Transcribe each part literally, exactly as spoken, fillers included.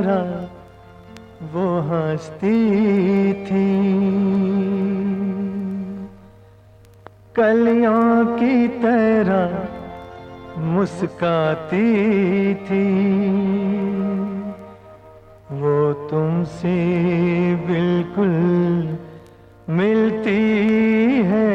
तरह वो हंसती थी, कलियों की तरह मुस्काती थी। वो तुमसे बिल्कुल मिलती है,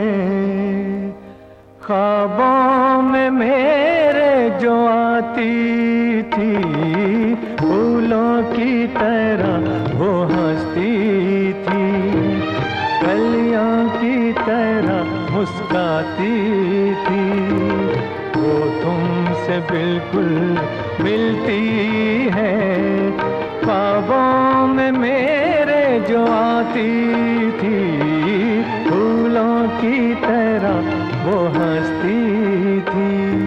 ख्वाबों में मेरे जो आती थी। फूलों की तरह वो हंसती थी, कलियों की तरह मुस्काती थी। वो तुमसे बिल्कुल मिलती है, ख्वाबों में मेरे जो आती थी। फूलों की तरह वो हंसती थी।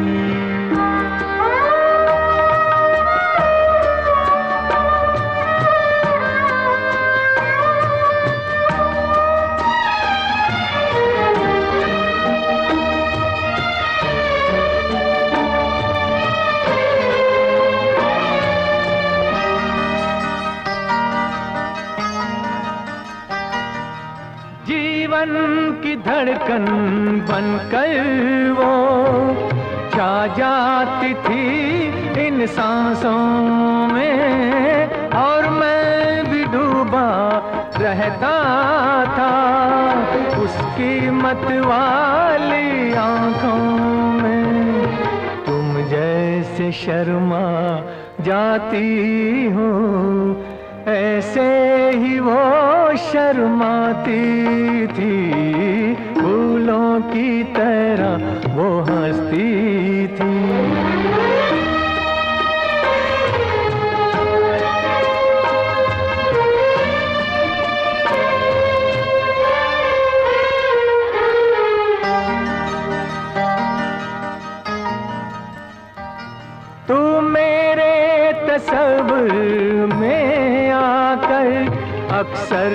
जीवन की धड़कन बनकर वो छा जाती थी इन सांसों में, और मैं भी डूबा रहता था उसकी मत वाली आंखों में। तुम जैसे शर्मा जाती हो, ऐसे ही वो शर्माती थी। फूलों की तरह वो हंसती थी। तू मेरे तस्वीर में आकर अक्सर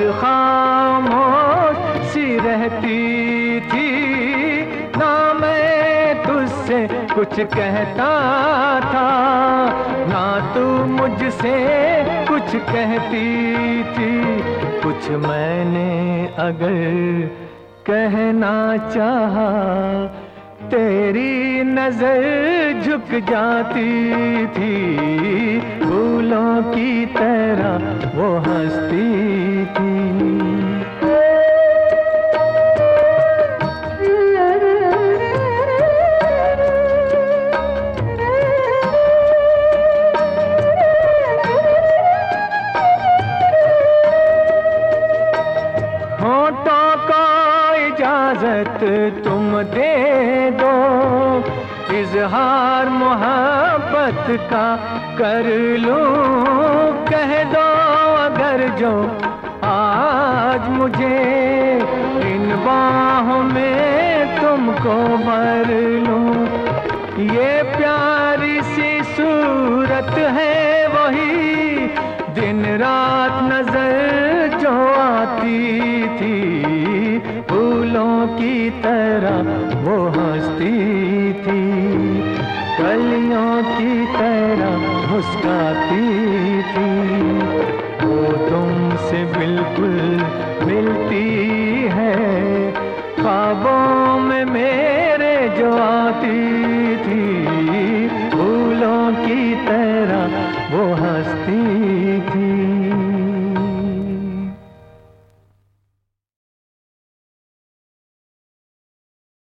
खामोश सी रहती थी। ना मैं तुझसे कुछ कहता था, ना तू मुझसे कुछ कहती थी। कुछ मैंने अगर कहना चाहा, तेरी नजर झुक जाती थी। फूलों की तरह वो हंसती थी। होठों को इजाजत तुम दे दो, इजहार मोहब्बत का कर लूं। कह दो अगर जो आज मुझे इन बाहों में तुमको भर लूं। ये प्यारी सी सूरत है वही दिन रात नजर जो आती थी। फूलों की तरह वो हंसती थी, कलियों की तरह मुस्काती थी। वो तुमसे बिल्कुल मिलती है, ख्वाबों में मेरे जो आती थी। फूलों की तरह वो हंसती